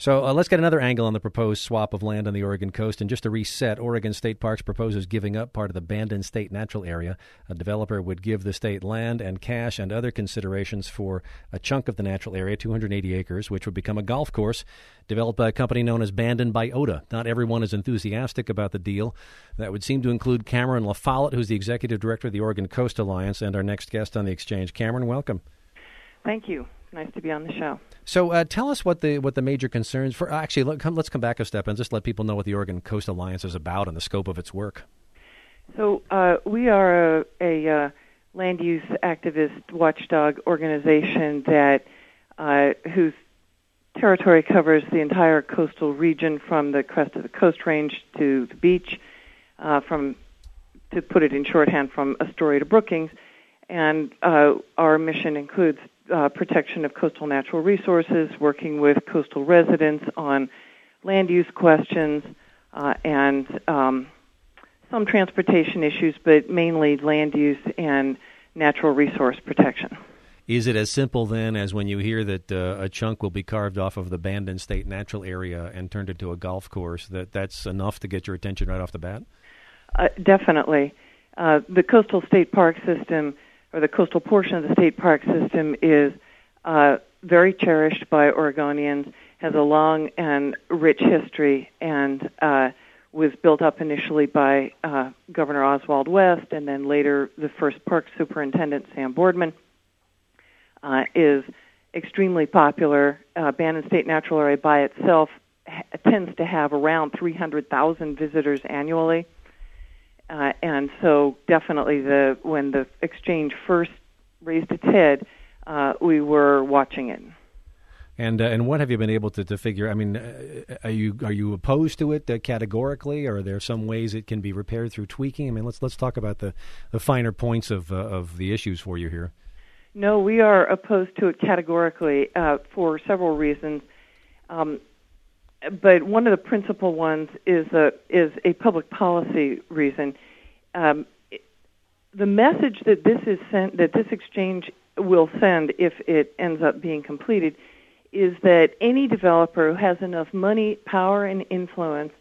So let's get another angle on the proposed swap of land on the Oregon coast. And just to reset, Oregon State Parks proposes giving up part of the Bandon State Natural Area. A developer would give the state land and cash and other considerations for a chunk of the natural area, 280 acres, which would become a golf course developed by a company known as Bandon Biota. Not everyone is enthusiastic about the deal. That would seem to include Cameron LaFollette, who's the executive director of the Oregon Coast Alliance, and our next guest on the exchange. Cameron, welcome. Thank you. Nice to be on the show. So tell us what the major concerns for. Actually, let's come back a step and just let people know what the Oregon Coast Alliance is about and the scope of its work. So we are a land use activist watchdog organization that whose territory covers the entire coastal region from the crest of the Coast Range to the beach, to put it in shorthand, from Astoria to Brookings. And our mission includes protection of coastal natural resources, working with coastal residents on land use questions, and some transportation issues, but mainly land use and natural resource protection. Is it as simple then as when you hear that a chunk will be carved off of the Bandon State Natural Area and turned into a golf course, that's enough to get your attention right off the bat? Definitely. The coastal state park system, or the coastal portion of the state park system, is very cherished by Oregonians, has a long and rich history, and was built up initially by Governor Oswald West, and then later the first park superintendent, Sam Boardman, is extremely popular. Bandon State Natural Area by itself tends to have around 300,000 visitors annually. And so definitely when the exchange first raised its head, we were watching it. And what have you been able to figure? I mean, are you opposed to it categorically, or are there some ways it can be repaired through tweaking? I mean, let's talk about the finer points of the issues for you here. No, we are opposed to it categorically for several reasons. But one of the principal ones is a public policy reason. The message that this exchange will send, if it ends up being completed, is that any developer who has enough money, power, and influence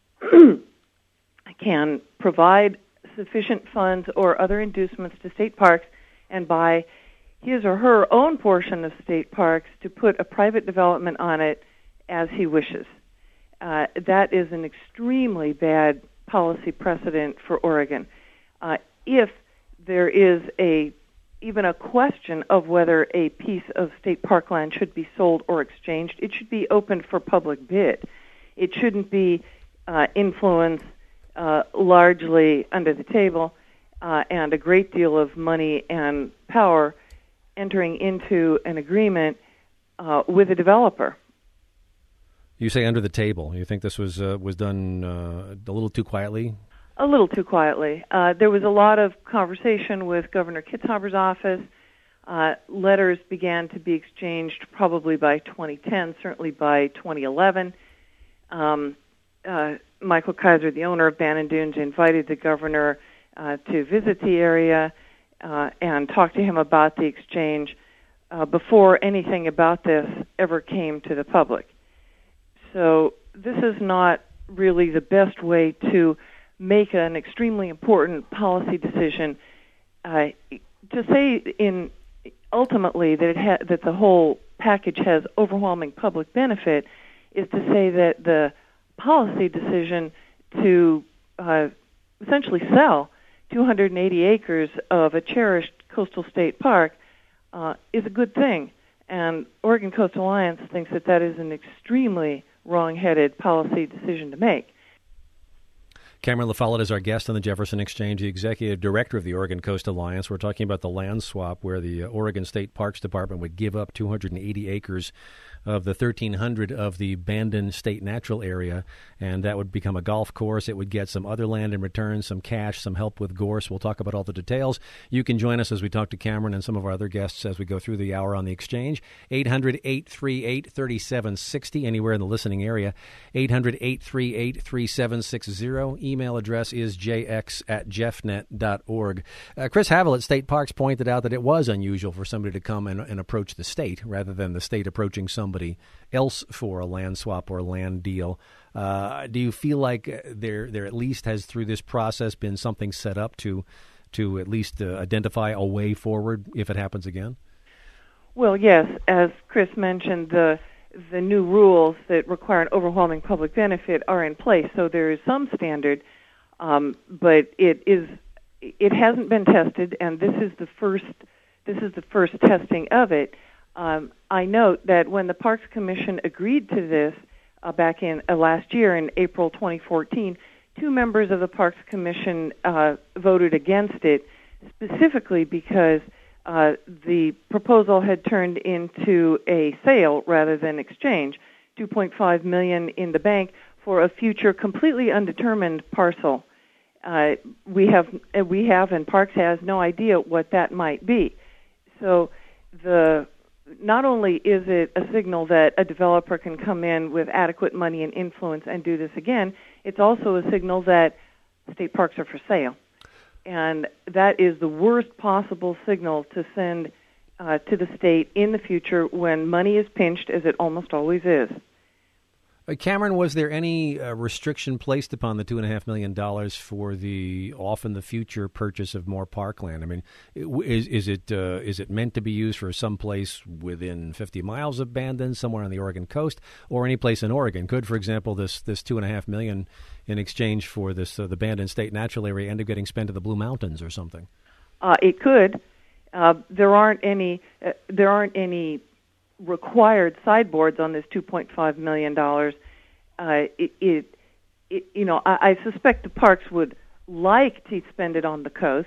can provide sufficient funds or other inducements to state parks and buy his or her own portion of state parks to put a private development on it as he wishes. That is an extremely bad policy precedent for Oregon. If there is even a question of whether a piece of state parkland should be sold or exchanged, it should be open for public bid. It shouldn't be influenced largely under the table and a great deal of money and power entering into an agreement with a developer. You say under the table. You think this was done a little too quietly? A little too quietly. There was a lot of conversation with Governor Kitzhaber's office. Letters began to be exchanged probably by 2010, certainly by 2011. Michael Kaiser, the owner of Bandon Dunes, invited the governor to visit the area and talk to him about the exchange before anything about this ever came to the public. So this is not really the best way to make an extremely important policy decision. To say ultimately that the whole package has overwhelming public benefit is to say that the policy decision to essentially sell 280 acres of a cherished coastal state park is a good thing. And Oregon Coast Alliance thinks that is an extremely wrong-headed policy decision to make. Cameron LaFollette is our guest on the Jefferson Exchange, the executive director of the Oregon Coast Alliance. We're talking about the land swap where the Oregon State Parks Department would give up 280 acres of the 1,300 of the Bandon State Natural Area, and that would become a golf course. It would get some other land in return, some cash, some help with gorse. We'll talk about all the details. You can join us as we talk to Cameron and some of our other guests as we go through the hour on the exchange. 800-838-3760, anywhere in the listening area. 800-838-3760. Email address is jx@jeffnet.org. Chris Havill at State Parks pointed out that it was unusual for somebody to come and approach the state rather than the state approaching someone somebody else for a land swap or land deal. Do you feel like there at least has, through this process, been something set up to at least identify a way forward if it happens again? Well, yes. As Chris mentioned, the new rules that require an overwhelming public benefit are in place, so there is some standard, but it hasn't been tested, and this is the first testing of it. I note that when the Parks Commission agreed to this back in last year in April 2014, 2 members of the Parks Commission voted against it, specifically because the proposal had turned into a sale rather than exchange, $2.5 million in the bank for a future completely undetermined parcel. We have, and Parks has no idea what that might be. So not only is it a signal that a developer can come in with adequate money and influence and do this again, it's also a signal that state parks are for sale. And that is the worst possible signal to send to the state in the future when money is pinched, as it almost always is. Cameron, was there any restriction placed upon the $2.5 million for the future purchase of more parkland? I mean, is it meant to be used for some place within 50 miles of Bandon, somewhere on the Oregon coast, or any place in Oregon? Could, for example, this $2.5 million in exchange for this the Bandon State Natural Area end up getting spent to the Blue Mountains or something? It could. There aren't any required sideboards on this $2.5 million. I suspect the parks would like to spend it on the coast,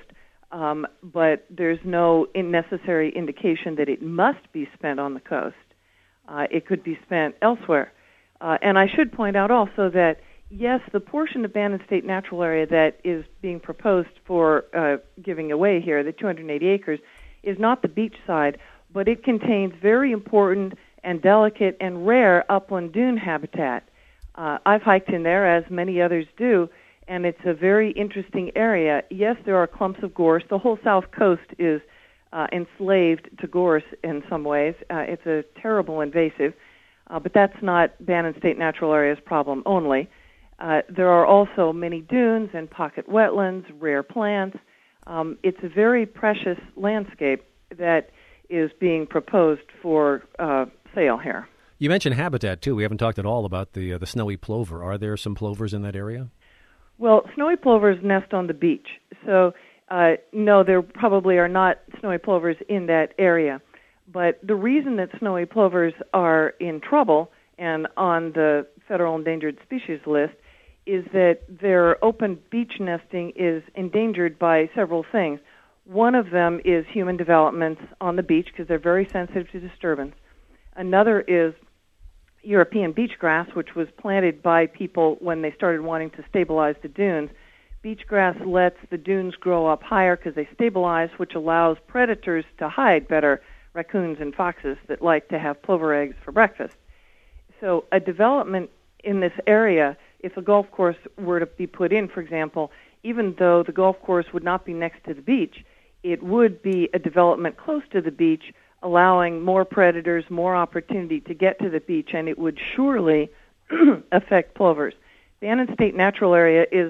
but there's no necessary indication that it must be spent on the coast. It could be spent elsewhere. And I should point out also that, yes, the portion of Bandon State Natural Area that is being proposed for giving away here, the 280 acres, is not the beach side, but it contains very important and delicate and rare upland dune habitat. I've hiked in there, as many others do, and it's a very interesting area. Yes, there are clumps of gorse. The whole south coast is enslaved to gorse in some ways. It's a terrible invasive, but that's not Bandon State Natural Area's problem only. There are also many dunes and pocket wetlands, rare plants. It's a very precious landscape that is being proposed for sale here. You mentioned habitat, too. We haven't talked at all about the snowy plover. Are there some plovers in that area? Well, snowy plovers nest on the beach. So, no, there probably are not snowy plovers in that area. But the reason that snowy plovers are in trouble and on the Federal Endangered Species list is that their open beach nesting is endangered by several things. One of them is human developments on the beach because they're very sensitive to disturbance. Another is European beach grass, which was planted by people when they started wanting to stabilize the dunes. Beach grass lets the dunes grow up higher because they stabilize, which allows predators to hide better, raccoons and foxes that like to have plover eggs for breakfast. So a development in this area, if a golf course were to be put in, for example, even though the golf course would not be next to the beach, it would be a development close to the beach, allowing more predators, more opportunity to get to the beach, and it would surely affect plovers. Bandon State Natural Area is,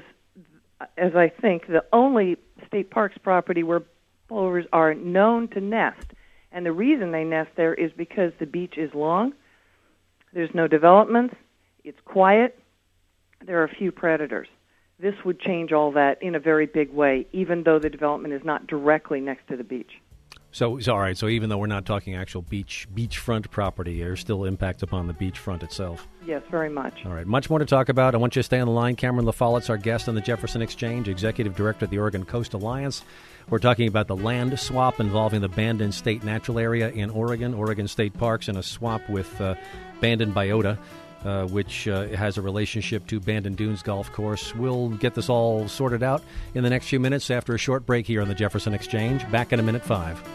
as I think, the only state parks property where plovers are known to nest. And the reason they nest there is because the beach is long, there's no developments, it's quiet, there are few predators. This would change all that in a very big way, even though the development is not directly next to the beach. So all right. So even though we're not talking actual beachfront property, there's still impact upon the beachfront itself. Yes, very much. All right. Much more to talk about. I want you to stay on the line. Cameron LaFollette's our guest on the Jefferson Exchange, Executive Director of the Oregon Coast Alliance. We're talking about the land swap involving the Bandon State Natural Area in Oregon State Parks, and a swap with Bandon Biota, which has a relationship to Bandon Dunes Golf Course. We'll get this all sorted out in the next few minutes after a short break here on the Jefferson Exchange. Back in a minute 5.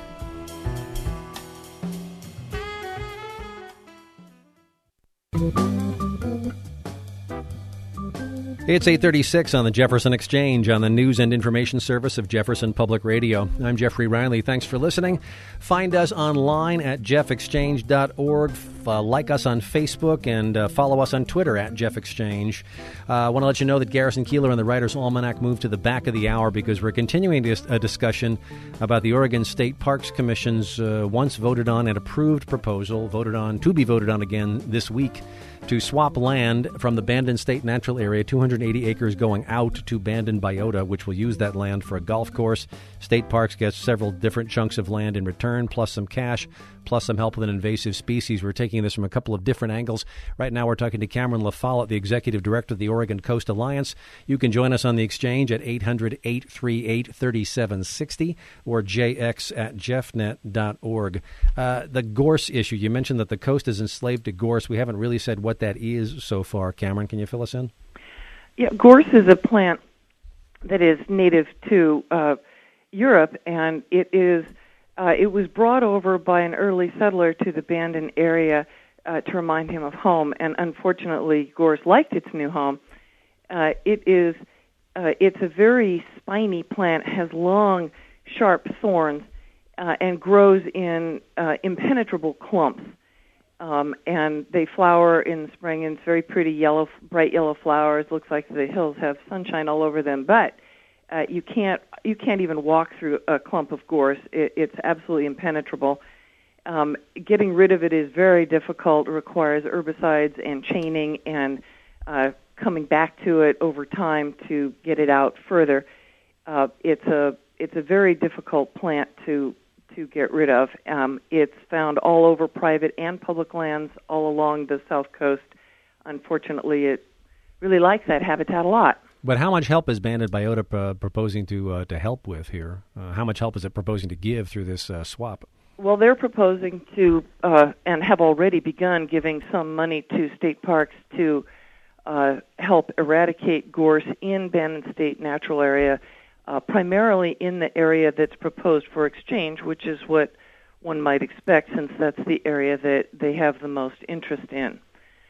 It's 8:36 on the Jefferson Exchange on the News and Information Service of Jefferson Public Radio. I'm Jeffrey Riley. Thanks for listening. Find us online at jeffexchange.org. Like us on Facebook and follow us on Twitter at JeffExchange. I want to let you know that Garrison Keillor and the Writer's Almanac moved to the back of the hour because we're continuing a discussion about the Oregon State Parks Commission's once voted on and approved proposal, to be voted on again this week, to swap land from the Bandon State Natural Area, 280 acres going out to Bandon Biota, which will use that land for a golf course. State Parks gets several different chunks of land in return, plus some cash, plus some help with an invasive species. We're taking this from a couple of different angles. Right now we're talking to Cameron LaFollette, the Executive Director of the Oregon Coast Alliance. You can join us on the exchange at 800-838-3760 or jx@jeffnet.org. The gorse issue, you mentioned that the coast is enslaved to gorse. We haven't really said what that is so far. Cameron, can you fill us in? Yeah, gorse is a plant that is native to Europe, and it was brought over by an early settler to the Bandon area to remind him of home, and unfortunately, gorse liked its new home. It's a very spiny plant, has long, sharp thorns, and grows in impenetrable clumps. And they flower in the spring, and it's very pretty yellow, bright yellow flowers. Looks like the hills have sunshine all over them, but you can't even walk through a clump of gorse. It's absolutely impenetrable. Getting rid of it is very difficult. It requires herbicides and chaining and coming back to it over time to get it out further. It's a very difficult plant to get rid of. It's found all over private and public lands all along the South Coast. Unfortunately, it really likes that habitat a lot. But how much help is Bandon Biota proposing to help with here? How much help is it proposing to give through this swap? Well, they're proposing to, and have already begun, giving some money to state parks to help eradicate gorse in Bandon State Natural Area, primarily in the area that's proposed for exchange, which is what one might expect since that's the area that they have the most interest in.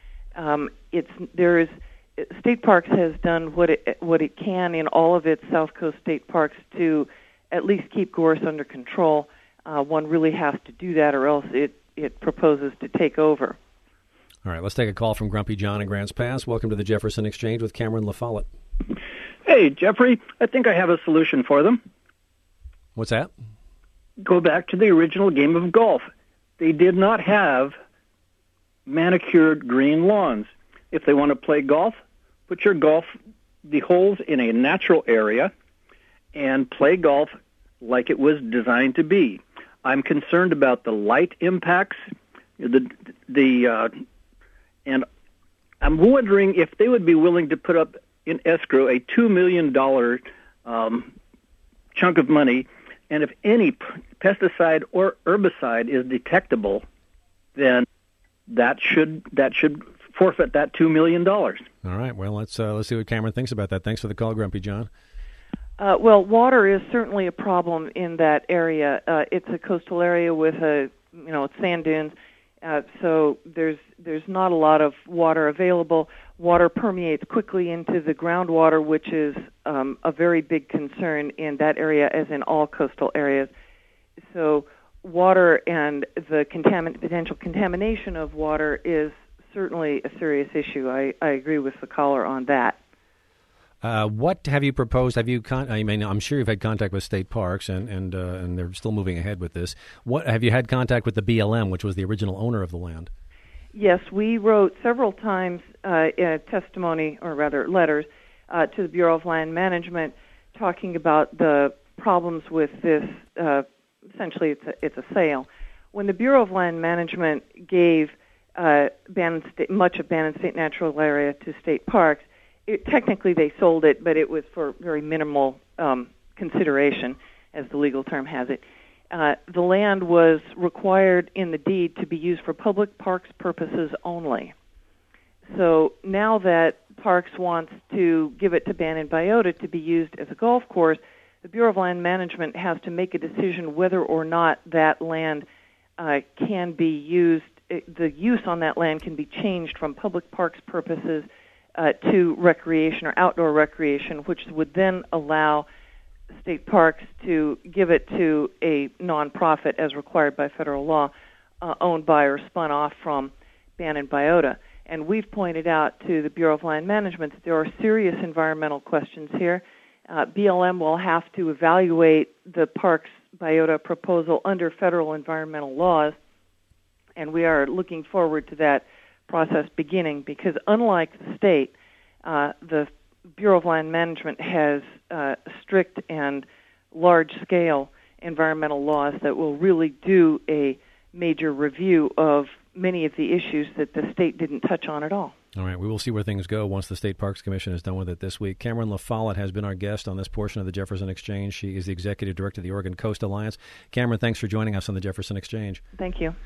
State Parks has done what it can in all of its South Coast state parks to at least keep gorse under control. One really has to do that, or else it proposes to take over. All right, let's take a call from Grumpy John in Grants Pass. Welcome to the Jefferson Exchange with Cameron LaFollette. Hey, Jeffrey, I think I have a solution for them. What's that? Go back to the original game of golf. They did not have manicured green lawns. If they want to play golf, put the holes in a natural area and play golf like it was designed to be. I'm concerned about the light impacts, and I'm wondering if they would be willing to put up in escrow a $2 million chunk of money, and if any pesticide or herbicide is detectable, then that should forfeit that $2 million. All right. Well, let's see what Cameron thinks about that. Thanks for the call, Grumpy John. Well, water is certainly a problem in that area. It's a coastal area with sand dunes, so there's not a lot of water available. Water permeates quickly into the groundwater, which is a very big concern in that area, as in all coastal areas. So water and the potential contamination of water is certainly a serious issue. I agree with the caller on that. What have you proposed? I'm sure you've had contact with state parks, and they're still moving ahead with this. What have you had contact with the BLM, which was the original owner of the land? Yes, we wrote several times testimony, or rather letters, to the Bureau of Land Management, talking about the problems with this. Essentially, it's a sale. When the Bureau of Land Management gave much of Bandon State Natural Area to state parks, technically they sold it, but it was for very minimal consideration, as the legal term has it. The land was required in the deed to be used for public parks purposes only. So now that Parks wants to give it to Bandon Biota to be used as a golf course, the Bureau of Land Management has to make a decision whether or not that land can be used. The use on that land can be changed from public parks purposes to recreation or outdoor recreation, which would then allow state parks to give it to a nonprofit as required by federal law, owned by or spun off from Bannon Biota. And we've pointed out to the Bureau of Land Management that there are serious environmental questions here. BLM will have to evaluate the park's biota proposal under federal environmental laws, and we are looking forward to that process beginning, because unlike the state, the Bureau of Land Management has strict and large-scale environmental laws that will really do a major review of many of the issues that the state didn't touch on at all. All right, we will see where things go once the State Parks Commission is done with it this week. Cameron LaFollette has been our guest on this portion of the Jefferson Exchange. She is the Executive Director of the Oregon Coast Alliance. Cameron, thanks for joining us on the Jefferson Exchange. Thank you.